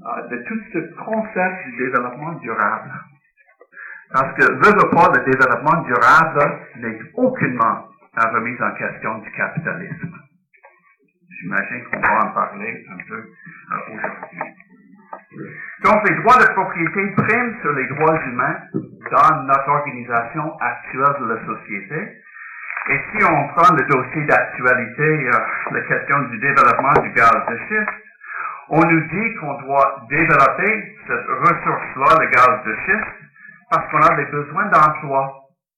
de tout ce concept du développement durable. Parce que, veux pas, le développement durable n'est aucunement la remise en question du capitalisme. J'imagine qu'on va en parler un peu aujourd'hui. Donc, les droits de propriété priment sur les droits humains dans notre organisation actuelle de la société. Et si on prend le dossier d'actualité, la question du développement du gaz de schiste, on nous dit qu'on doit développer cette ressource-là, le gaz de schiste, parce qu'on a des besoins d'emploi.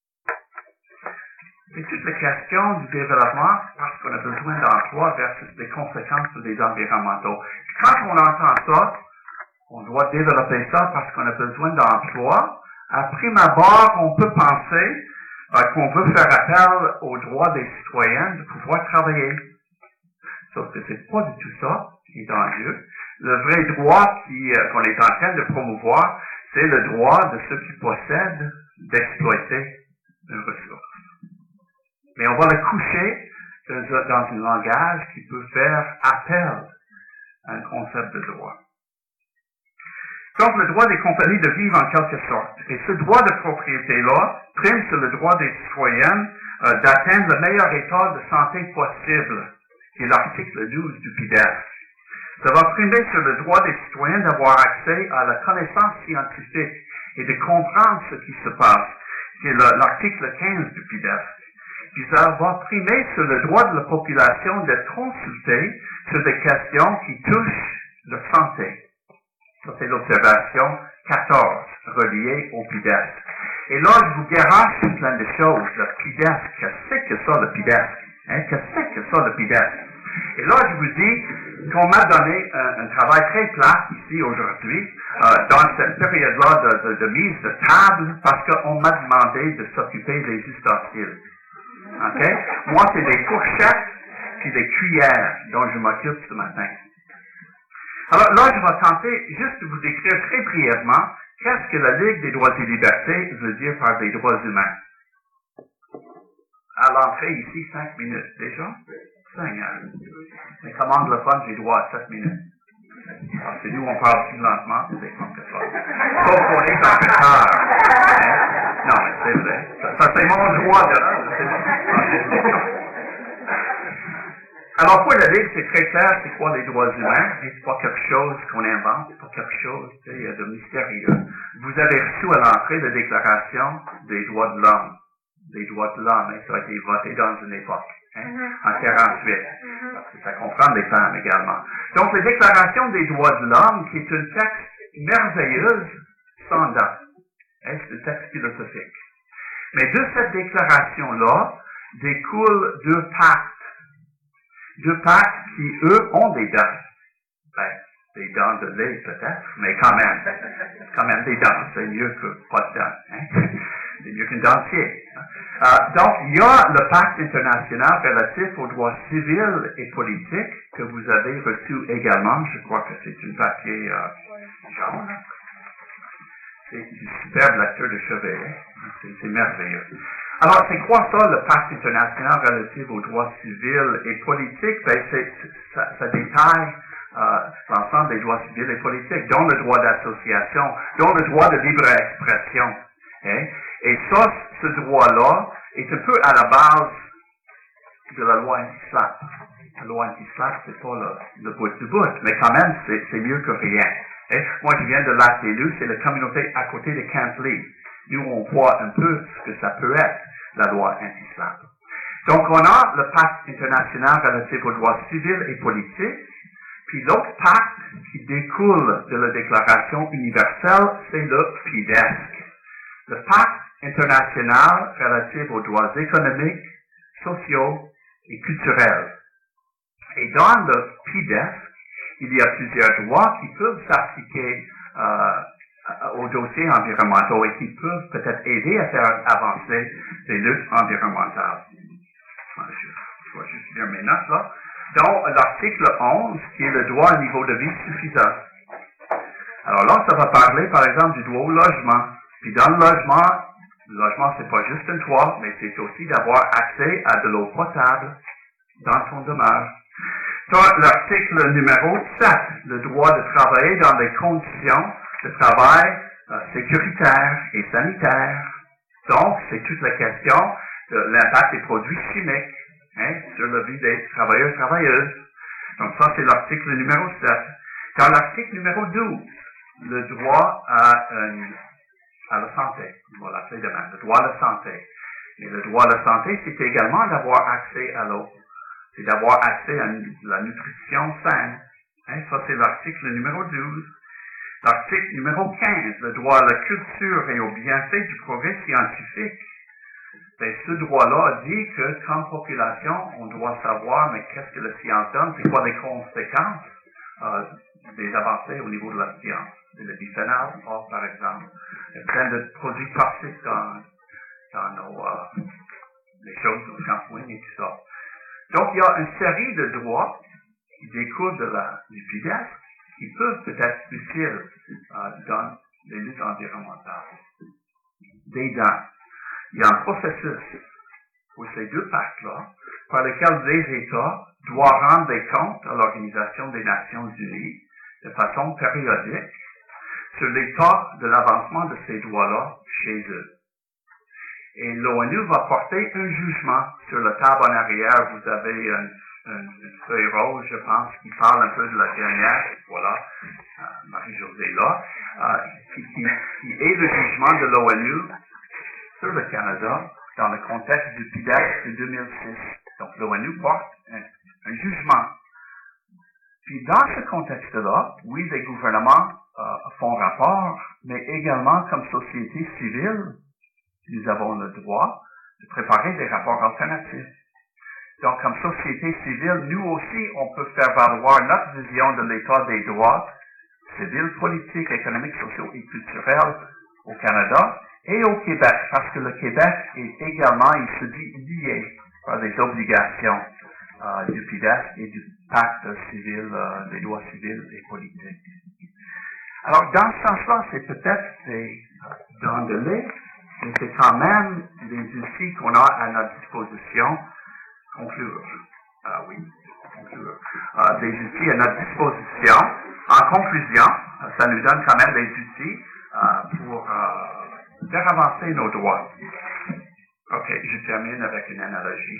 C'est toute la question du développement parce qu'on a besoin d'emploi versus les conséquences des environnementaux. Quand on entend ça, on doit développer ça parce qu'on a besoin d'emploi. À prime abord, on peut penser qu'on veut faire appel aux droits des citoyens de pouvoir travailler. Sauf que c'est pas du tout ça qui est en jeu. Le vrai droit qu'on est en train de promouvoir, c'est le droit de ceux qui possèdent d'exploiter une ressource. Mais on va le coucher dans un langage qui peut faire appel à un concept de droit. Donc, le droit des compagnies de vivre en quelque sorte. Et ce droit de propriété-là prime sur le droit des citoyens d'atteindre le meilleur état de santé possible, qui est l'article 12 du PIDES. Ça va primer sur le droit des citoyens d'avoir accès à la connaissance scientifique et de comprendre ce qui se passe, qui est l'article 15 du PIDES. Puis ça va primer sur le droit de la population d'être consultée sur des questions qui touchent la santé. Ça, c'est l'observation 14, reliée au PIDES. Et là, je vous garoche plein de choses. Le PIDES, qu'est-ce que ça, le PIDES? Qu'est-ce que ça, le PIDES? Et là, je vous dis qu'on m'a donné un travail très plat ici aujourd'hui, dans cette période-là de mise de table, parce qu'on m'a demandé de s'occuper des ustensiles. OK? Moi, c'est des fourchettes puis des cuillères dont je m'occupe ce matin. Alors là, je vais tenter juste de vous décrire très brièvement qu'est-ce que la Ligue des droits et libertés veut dire par des droits humains. À l'entrée ici, 5 minutes déjà. Seigneur. Mais comme anglophone, j'ai droit à 7 minutes. Parce que nous, on parle plus lentement, c'est comme que ça. Sauf qu'on est en retard. Non, mais c'est vrai. Ça c'est mon droit de... Alors, pour la Ligue, c'est très clair, c'est quoi les droits humains, et c'est pas quelque chose qu'on invente, c'est pas quelque chose de mystérieux. Vous avez reçu à l'entrée la déclaration des droits de l'homme. Des droits de l'homme, ça a été voté dans une époque, en 48, parce que ça comprend les femmes également. Donc, la déclaration des droits de l'homme, qui est une texte merveilleuse, sans date. C'est un texte philosophique. Mais de cette déclaration-là, découlent deux pactes. Deux pactes qui, eux, ont des dents. Ben, des dents de lait, peut-être, mais quand même des dents. C'est mieux que pas de dents. C'est mieux qu'un dentier. Donc, il y a le pacte international relatif aux droits civils et politiques que vous avez reçu également. Je crois que c'est un papier jaune. C'est une superbe lecture de chevet. C'est merveilleux. Alors, c'est quoi ça, le pacte international relatif aux droits civils et politiques? Ben, ça détaille l'ensemble des droits civils et politiques, dont le droit d'association, dont le droit de libre expression. Hein? Et ça, ce droit-là est un peu à la base de la loi anti-SLAPP. La loi anti-SLAPP, c'est pas le bout du bout, mais quand même, c'est mieux que rien. Hein? Moi, je viens de Lac-des-Loups, c'est la communauté à côté de Camp Lee. Nous, on voit un peu ce que ça peut être, la loi anti-SLAPP. Donc, on a le pacte international relatif aux droits civils et politiques, puis l'autre pacte qui découle de la Déclaration universelle, c'est le PIDESC. Le pacte international relatif aux droits économiques, sociaux et culturels. Et dans le PIDESC, il y a plusieurs droits qui peuvent s'appliquer aux dossiers environnementaux et qui peuvent peut-être aider à faire avancer les luttes environnementales. Je vais juste lire mes notes là. Donc, l'article 11, qui est le droit à un niveau de vie suffisant. Alors là, ça va parler, par exemple, du droit au logement. Puis dans le logement, c'est pas juste un toit, mais c'est aussi d'avoir accès à de l'eau potable dans son demeure. L'article numéro 7, le droit de travailler dans des conditions de travail sécuritaires et sanitaires. Donc, c'est toute la question de l'impact des produits chimiques sur la vie des travailleurs et travailleuses. Donc, ça, c'est l'article numéro 7. Dans l'article numéro 12, le droit à la santé, on va l'appeler demain, le droit à la santé. Et le droit à la santé, c'est également d'avoir accès à l'eau. C'est d'avoir accès à la nutrition saine. Ça, c'est l'article numéro 12. L'article numéro 15, le droit à la culture et au bienfait du progrès scientifique. Ben, ce droit-là dit que, comme population, on doit savoir, mais qu'est-ce que la science donne, c'est quoi les conséquences des avancées au niveau de la science. Le bisphénol, par exemple. Il y a plein de produits toxiques dans nos les choses, nos shampoings et tout ça. Donc, il y a une série de droits qui découlent du PIDES qui peuvent peut-être utiles dans les luttes environnementales. Dedans, il y a un processus pour ces deux pactes-là par lequel les États doivent rendre des comptes à l'Organisation des Nations Unies de façon périodique sur l'état de l'avancement de ces droits-là chez eux. Et l'ONU va porter un jugement sur la table en arrière. Vous avez une feuille rose, je pense, qui parle un peu de la dernière, voilà, Marie-Josée là, qui est le jugement de l'ONU sur le Canada dans le contexte du PIDES de 2006. Donc l'ONU porte un jugement. Puis dans ce contexte-là, oui, les gouvernements font rapport, mais également comme société civile, nous avons le droit de préparer des rapports alternatifs. Donc, comme société civile, nous aussi, on peut faire valoir notre vision de l'état des droits civils, politiques, économiques, sociaux et culturels au Canada et au Québec, parce que le Québec est également, il se dit, lié par les obligations du PIDES et du pacte civil, des droits civils et politiques. Alors, dans ce sens-là, c'est peut-être des dents de lait, mais c'est quand même des outils qu'on a à notre disposition. Conclure. Conclure. Des outils à notre disposition. En conclusion, ça nous donne quand même des outils pour faire avancer nos droits. OK, je termine avec une analogie.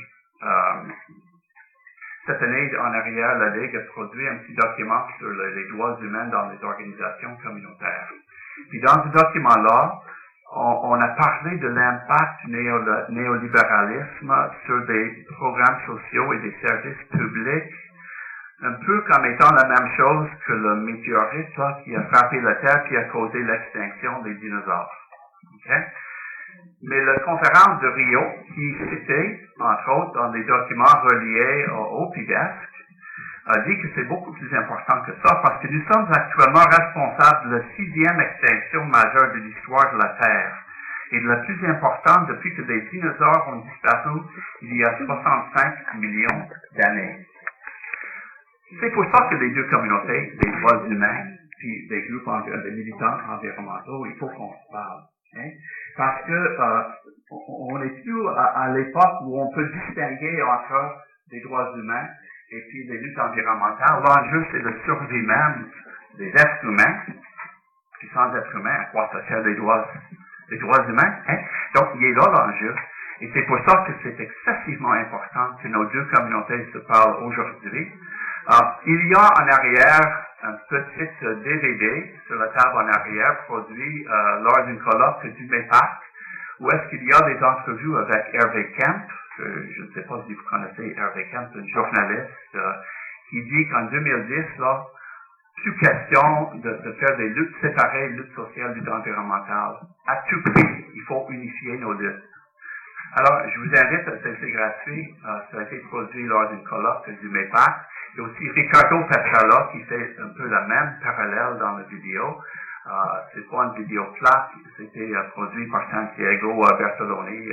Cette année, en arrière, la Ligue a produit un petit document sur les droits humains dans les organisations communautaires. Puis dans ce document-là, on a parlé de l'impact du néolibéralisme sur des programmes sociaux et des services publics, un peu comme étant la même chose que le météorite qui a frappé la Terre qui a causé l'extinction des dinosaures. Okay? Mais la conférence de Rio, qui citait, entre autres, dans des documents reliés au PIDES, a dit que c'est beaucoup plus important que ça, parce que nous sommes actuellement responsables de la 6e extinction majeure de l'histoire de la Terre, et de la plus importante depuis que des dinosaures ont disparu il y a 65 millions d'années. C'est pour ça que les deux communautés, des droits humains, puis des groupes des militants environnementaux, il faut qu'on se parle. Parce que on n'est plus à l'époque où on peut distinguer entre les droits humains et puis les luttes environnementales. L'enjeu, c'est la survie même des êtres humains. Puis sans êtres humains, à quoi ça sert les droits humains? Donc, il est là l'enjeu. Et c'est pour ça que c'est excessivement important que nos deux communautés se parlent aujourd'hui. Il y a en arrière un petit DVD sur la table en arrière produit lors d'une colloque du MEPAC, où est-ce qu'il y a des entrevues avec Hervé Kemp. Je ne sais pas si vous connaissez Hervé Kemp, un journaliste qui dit qu'en 2010, là, plus question de faire des luttes séparées, lutte sociale, lutte environnementale. À tout prix, il faut unifier nos luttes. Alors, je vous invite, c'est gratuit, ça a été produit lors d'une colloque du MEPAC. Il y a aussi Ricardo Petrella qui fait un peu la même parallèle dans la vidéo. C'est pas une vidéo plate, c'était produit par Santiago Bertolini,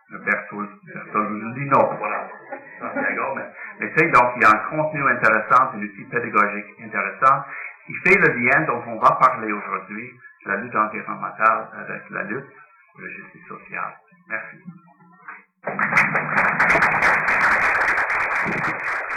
Bertolino, voilà, Santiago. Mais tu sais, donc il y a un contenu intéressant, un outil pédagogique intéressant qui fait le lien dont on va parler aujourd'hui, la lutte environnementale avec la lutte de la justice sociale. Merci.